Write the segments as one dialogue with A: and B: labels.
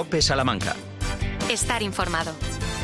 A: COPE Salamanca.
B: Estar informado.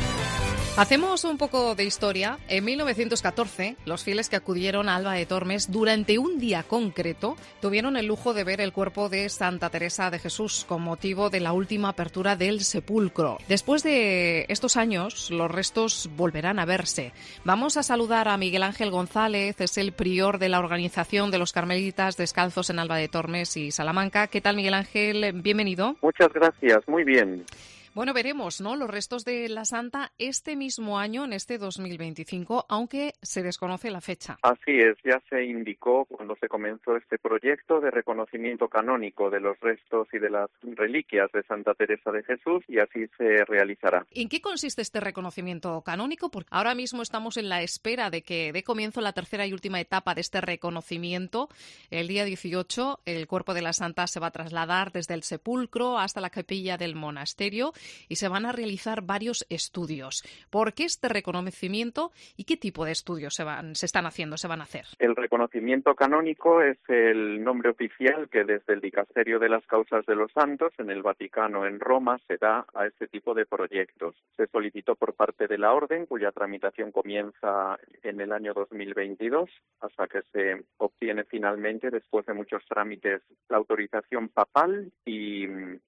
C: Hacemos un poco de historia. En 1914, los fieles que acudieron a Alba de Tormes durante un día concreto tuvieron el lujo de ver el cuerpo de Santa Teresa de Jesús con motivo de la última apertura del sepulcro. Después de estos años, los restos volverán a verse. Vamos a saludar a Miguel Ángel González, es el prior de la organización de los Carmelitas Descalzos en Alba de Tormes y Salamanca. ¿Qué tal, Miguel Ángel? Bienvenido.
D: Muchas gracias, muy bien.
C: Bueno, veremos, ¿no?, los restos de la Santa este mismo año, en este 2025, aunque se desconoce la fecha.
D: Así es, ya se indicó cuando se comenzó este proyecto de reconocimiento canónico de los restos y de las reliquias de Santa Teresa de Jesús, y así se realizará.
C: ¿En qué consiste este reconocimiento canónico? Porque ahora mismo estamos en la espera de que dé comienzo la tercera y última etapa de este reconocimiento. El día 18, el cuerpo de la Santa se va a trasladar desde el sepulcro hasta la capilla del monasterio y se van a realizar varios estudios. ¿Por qué este reconocimiento y qué tipo de estudios se van a hacer?
D: El reconocimiento canónico es el nombre oficial que desde el Dicasterio de las Causas de los Santos en el Vaticano, en Roma, se da a este tipo de proyectos. Se solicitó por parte de la Orden, cuya tramitación comienza en el año 2022, hasta que se obtiene finalmente, después de muchos trámites, la autorización papal, y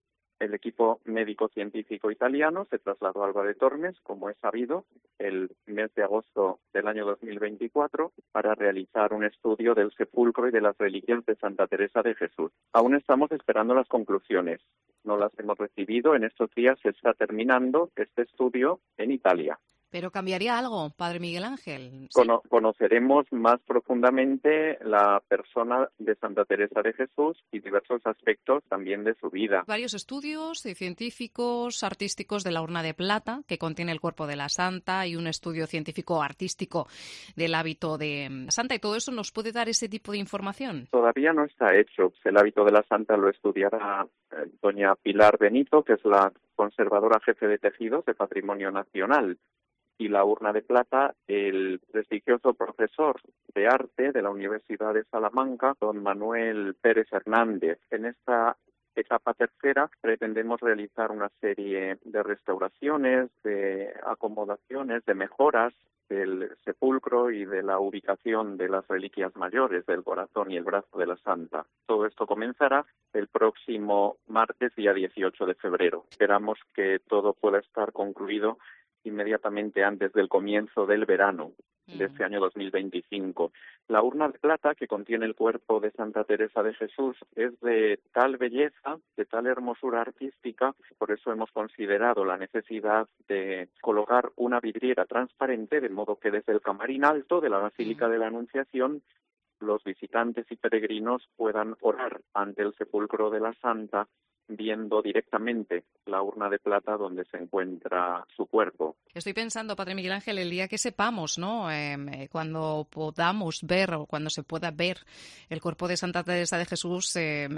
D: el equipo médico-científico italiano se trasladó a Alba de Tormes, como es sabido, el mes de agosto del año 2024, para realizar un estudio del sepulcro y de las reliquias de Santa Teresa de Jesús. Aún estamos esperando las conclusiones. No las hemos recibido. En estos días se está terminando este estudio en Italia.
C: ¿Pero cambiaría algo, Padre Miguel Ángel?
D: ¿Sí? Conoceremos más profundamente la persona de Santa Teresa de Jesús y diversos aspectos también de su vida.
C: Varios estudios científicos, artísticos de la urna de plata que contiene el cuerpo de la Santa y un estudio científico-artístico del hábito de la Santa. ¿Y todo eso nos puede dar ese tipo de información?
D: Todavía no está hecho. El hábito de la Santa lo estudiará doña Pilar Benito, que es la conservadora jefe de tejidos de Patrimonio Nacional. Y la urna de plata, el prestigioso profesor de arte de la Universidad de Salamanca, don Manuel Pérez Hernández. En esta etapa tercera pretendemos realizar una serie de restauraciones, de acomodaciones, de mejoras del sepulcro y de la ubicación de las reliquias mayores del corazón y el brazo de la Santa. Todo esto comenzará el próximo martes, día 18 de febrero. Esperamos que todo pueda estar concluido inmediatamente antes del comienzo del verano de este año 2025. La urna de plata que contiene el cuerpo de Santa Teresa de Jesús es de tal belleza, de tal hermosura artística, por eso hemos considerado la necesidad de colocar una vidriera transparente, de modo que desde el camarín alto de la Basílica de la Anunciación los visitantes y peregrinos puedan orar ante el sepulcro de la Santa, viendo directamente la urna de plata donde se encuentra su cuerpo.
C: Estoy pensando, Padre Miguel Ángel, el día que sepamos, ¿no?, cuando podamos ver o cuando se pueda ver el cuerpo de Santa Teresa de Jesús,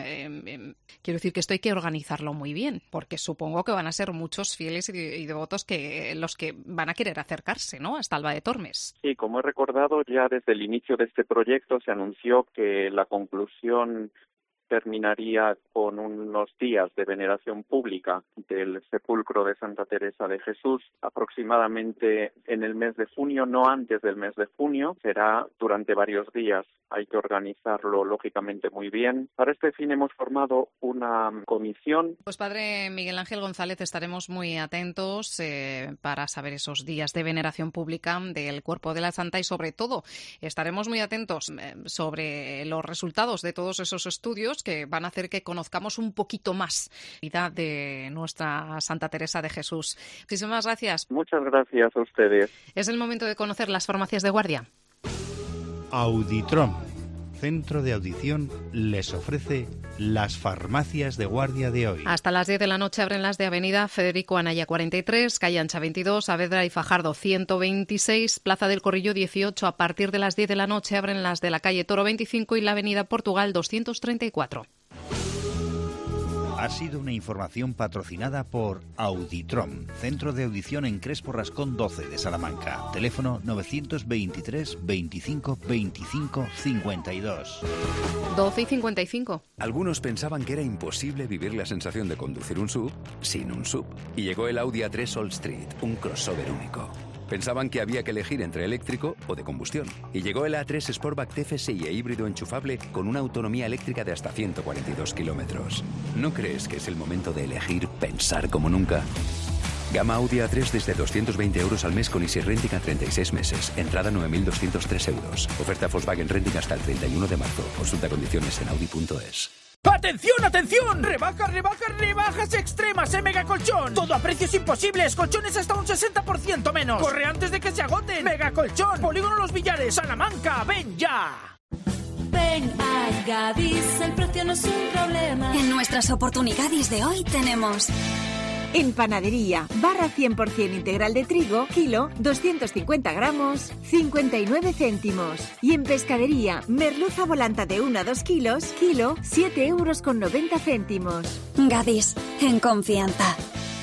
C: quiero decir que esto hay que organizarlo muy bien, porque supongo que van a ser muchos fieles y devotos los que van a querer acercarse, ¿no?, hasta Alba de Tormes.
D: Sí, como he recordado, ya desde el inicio de este proyecto se anunció que la conclusión terminaría con unos días de veneración pública del sepulcro de Santa Teresa de Jesús, aproximadamente en el mes de junio, no antes del mes de junio, será durante varios días. Hay que organizarlo, lógicamente, muy bien. Para este fin hemos formado una comisión.
C: Pues, Padre Miguel Ángel González, estaremos muy atentos para saber esos días de veneración pública del cuerpo de la Santa y, sobre todo, estaremos muy atentos sobre los resultados de todos esos estudios que van a hacer que conozcamos un poquito más la vida de nuestra Santa Teresa de Jesús. Muchísimas gracias.
D: Muchas gracias a ustedes.
C: Es el momento de conocer las farmacias de guardia.
E: Auditron, centro de audición, les ofrece las farmacias de guardia de hoy.
C: Hasta las 10 de la noche abren las de Avenida Federico Anaya 43, Calle Ancha 22, Saavedra y Fajardo 126, Plaza del Corrillo 18. A partir de las 10 de la noche abren las de la calle Toro 25 y la Avenida Portugal 234.
E: Ha sido una información patrocinada por Auditrom, Centro de Audición en Crespo Rascón 12 de Salamanca. Teléfono 923 25 25 52.
C: 12 y 55.
A: Algunos pensaban que era imposible vivir la sensación de conducir un SUV sin un SUV. Y llegó el Audi A3 Allstreet, un crossover único. Pensaban que había que elegir entre eléctrico o de combustión. Y llegó el A3 Sportback TFSI e híbrido enchufable con una autonomía eléctrica de hasta 142 kilómetros. ¿No crees que es el momento de elegir pensar como nunca? Gama Audi A3 desde 220 euros al mes con Easy Renting a 36 meses. Entrada 9.203 euros. Oferta Volkswagen Renting hasta el 31 de marzo. Consulta condiciones en Audi.es.
F: ¡Atención, atención! ¡Rebajas extremas en Megacolchón! Todo a precios imposibles, colchones hasta un 60% menos. ¡Corre antes de que se agoten! Megacolchón, Polígono Los Villares, Salamanca, ¡ven ya!
G: Ven a Gadis, el precio no es un problema.
H: En nuestras oportunidades de hoy tenemos...
I: En panadería, barra 100% integral de trigo, kilo, 250 gramos, 59 céntimos. Y en pescadería, merluza volanta de 1 a 2 kilos, kilo, 7 euros con 90 céntimos.
H: Gadis, en confianza.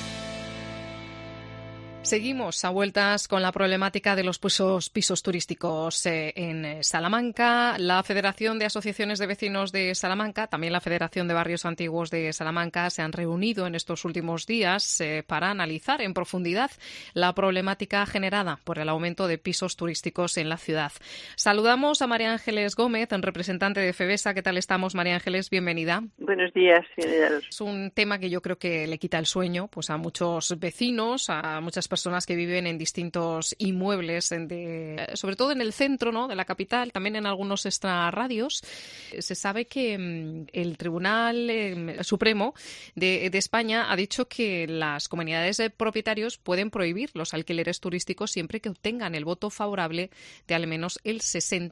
C: Seguimos a vueltas con la problemática de los pisos turísticos en Salamanca. La Federación de Asociaciones de Vecinos de Salamanca, también la Federación de Barrios Antiguos de Salamanca, se han reunido en estos últimos días para analizar en profundidad la problemática generada por el aumento de pisos turísticos en la ciudad. Saludamos a María Ángeles Gómez, representante de FEVESA. ¿Qué tal estamos, María Ángeles? Bienvenida.
J: Buenos días.
C: Es un tema que yo creo que le quita el sueño pues a muchos vecinos, a muchas personas que viven en distintos inmuebles, sobre todo en el centro, ¿no?, de la capital, también en algunos extrarradios. Se sabe que el Tribunal Supremo de España ha dicho que las comunidades de propietarios pueden prohibir los alquileres turísticos siempre que obtengan el voto favorable de al menos el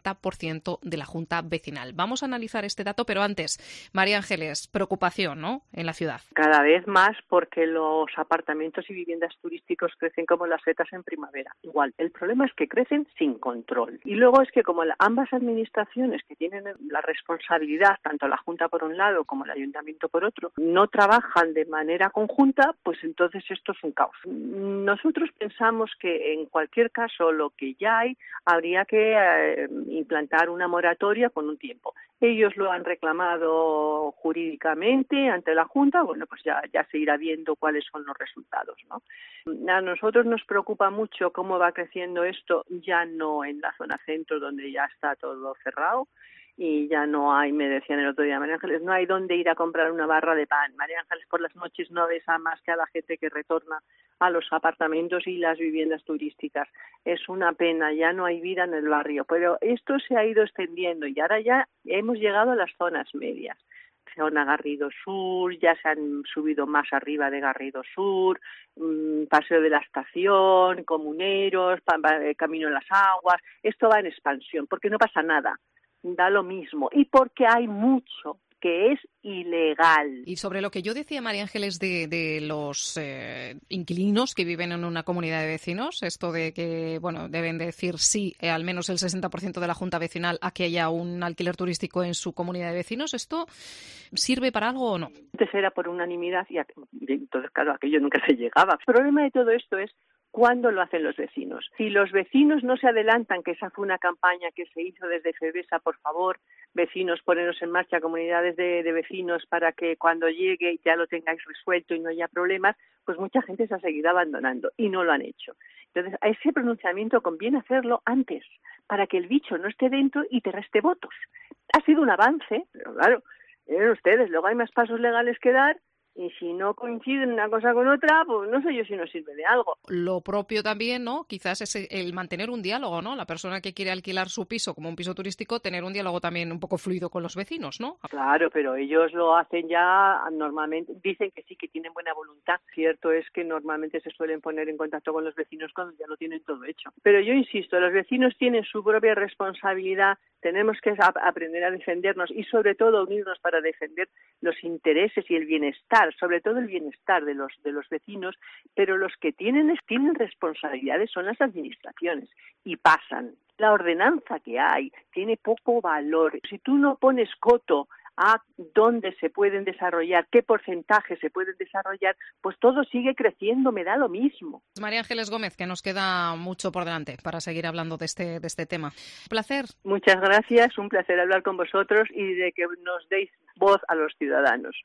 C: 60% de la Junta Vecinal. Vamos a analizar este dato, pero antes, María Ángeles, preocupación, ¿no?, en la ciudad.
J: Cada vez más porque los apartamentos y viviendas turísticos crecen como las setas en primavera. Igual, el problema es que crecen sin control. Y luego es que como ambas administraciones que tienen la responsabilidad, tanto la Junta por un lado como el Ayuntamiento por otro, no trabajan de manera conjunta, pues entonces esto es un caos. Nosotros pensamos que en cualquier caso lo que ya hay, habría que implantar una moratoria con un tiempo. Ellos lo han reclamado jurídicamente ante la Junta, bueno, pues ya se irá viendo cuáles son los resultados, ¿no? A nosotros nos preocupa mucho cómo va creciendo esto, ya no en la zona centro donde ya está todo cerrado y ya no hay, me decían el otro día, María Ángeles, no hay dónde ir a comprar una barra de pan. María Ángeles, por las noches no ves a más que a la gente que retorna a los apartamentos y las viviendas turísticas. Es una pena, ya no hay vida en el barrio, pero esto se ha ido extendiendo y ahora ya hemos llegado a las zonas medias. Zona Garrido Sur, ya se han subido más arriba de Garrido Sur, Paseo de la Estación, Comuneros, Camino en las Aguas. Esto va en expansión, porque no pasa nada, da lo mismo, y porque hay mucho que es ilegal.
C: Y sobre lo que yo decía, María Ángeles, de los inquilinos que viven en una comunidad de vecinos, esto de que, bueno, deben decir sí, al menos el 60% de la Junta Vecinal a que haya un alquiler turístico en su comunidad de vecinos, ¿esto sirve para algo o no?
J: Antes era por unanimidad y entonces, claro, aquello nunca se llegaba. El problema de todo esto es ¿cuándo lo hacen los vecinos? Si los vecinos no se adelantan, que esa fue una campaña que se hizo desde FEVESA, por favor, vecinos, poneros en marcha, comunidades de vecinos, para que cuando llegue ya lo tengáis resuelto y no haya problemas, pues mucha gente se ha seguido abandonando y no lo han hecho. Entonces, a ese pronunciamiento conviene hacerlo antes, para que el bicho no esté dentro y te reste votos. Ha sido un avance, pero claro, miren ustedes, luego hay más pasos legales que dar. Y si no coinciden una cosa con otra, pues no sé yo si nos sirve de algo.
C: Lo propio también, ¿no? Quizás es el mantener un diálogo, ¿no? La persona que quiere alquilar su piso como un piso turístico, tener un diálogo también un poco fluido con los vecinos, ¿no?
J: Claro, pero ellos lo hacen ya normalmente, dicen que sí, que tienen buena voluntad. Cierto es que normalmente se suelen poner en contacto con los vecinos cuando ya lo tienen todo hecho. Pero yo insisto, los vecinos tienen su propia responsabilidad, tenemos que aprender a defendernos y sobre todo unirnos para defender los intereses y el bienestar, sobre todo el bienestar de los vecinos, pero los que tienen responsabilidades son las administraciones y pasan. La ordenanza que hay tiene poco valor. Si tú no pones coto a dónde se pueden desarrollar, qué porcentaje se pueden desarrollar, pues todo sigue creciendo, me da lo mismo.
C: María Ángeles Gómez, que nos queda mucho por delante para seguir hablando de este tema. Un placer.
J: Muchas gracias, un placer hablar con vosotros y de que nos deis voz a los ciudadanos.